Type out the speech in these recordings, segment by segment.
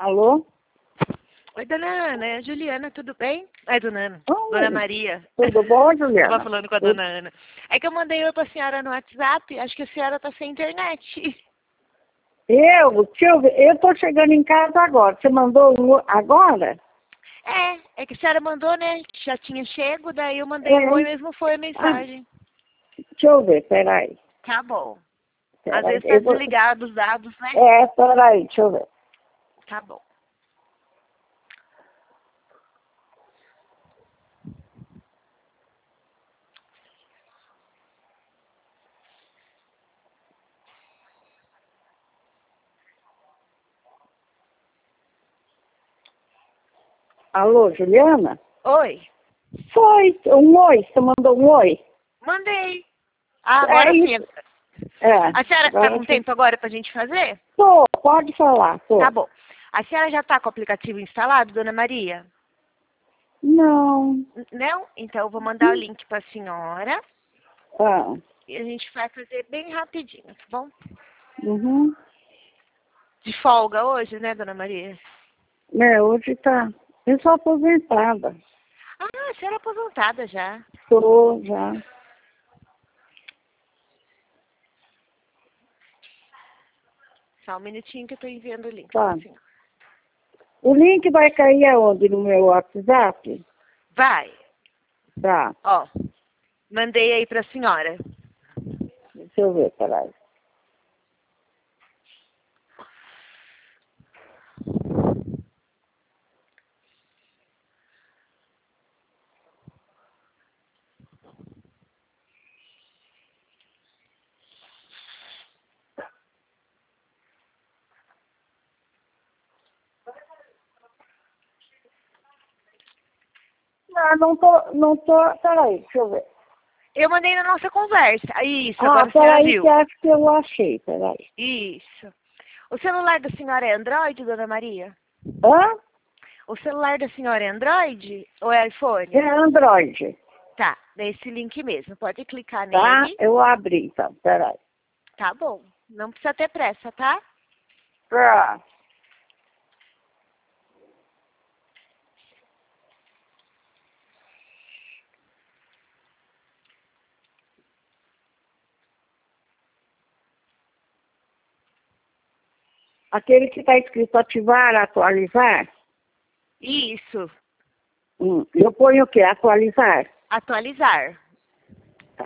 Alô? Oi, dona Ana, é a Juliana, tudo bem? Ai, dona Ana, Oi. dona Maria. Tudo bom, Juliana? Estava falando com a dona Ana. É que eu mandei oi pra senhora no WhatsApp, acho que a senhora tá sem internet. Deixa eu ver, eu tô chegando em casa agora. Você mandou agora? É que a senhora mandou, né? Já tinha chego, daí eu mandei É. oi mesmo, foi a mensagem. Deixa eu ver, peraí. Tá bom. Às Peraí. vezes tá desligado os dados, né? Peraí, deixa eu ver. Tá bom. Alô, Juliana? Oi, Foi, um oi, você mandou um oi? mandei. Ah, agora sim. Isso. É, A senhora tá agora com sim. tempo agora pra gente fazer? Pode falar, tô. Tá bom. A senhora já tá com o aplicativo instalado, dona Maria? Não. Não? Então eu vou mandar o link pra senhora Ah, e a gente vai fazer bem rapidinho, tá bom? uhum. De folga hoje, né, dona Maria? Hoje tá. Eu sou aposentada. Ah, a senhora é aposentada já. Tô já. Só um minutinho que eu tô enviando o link Tá. pra senhora. O link vai cair aonde? No meu WhatsApp? Vai. Tá. Ó, mandei aí pra senhora. Deixa eu ver, peraí. Não tô, peraí, deixa eu ver. Eu mandei na nossa conversa. Isso, agora a senhora Peraí viu. que acho que eu achei, peraí. Isso. O celular da senhora é Android, dona Maria? Hã? O celular da senhora é Android ou é iPhone? É Android, Tá, nesse link mesmo. Pode clicar tá? nele. Eu abri, então, peraí. Tá bom. Não precisa ter pressa, tá? Tá. Aquele que está escrito ativar, atualizar. Isso. Eu ponho o quê? Atualizar. Atualizar. Tá.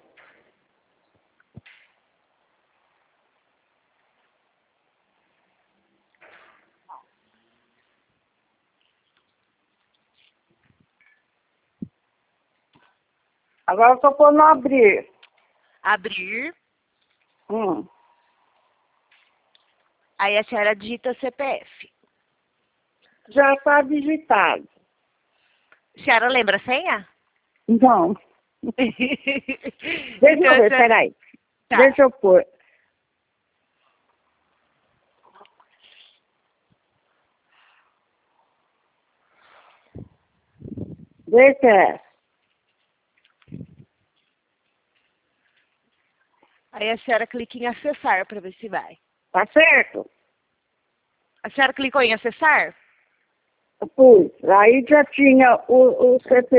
Agora eu estou pondo abrir. Abrir. Hum. Aí a senhora digita CPF. Já está digitado. A senhora lembra a senha? Não. Deixa eu ver, peraí. Tá. Deixa eu pôr. Deixa. Aí a senhora clica em acessar para ver se vai. Tá certo? A senhora clicou em acessar? Pus. Aí já tinha o CPF.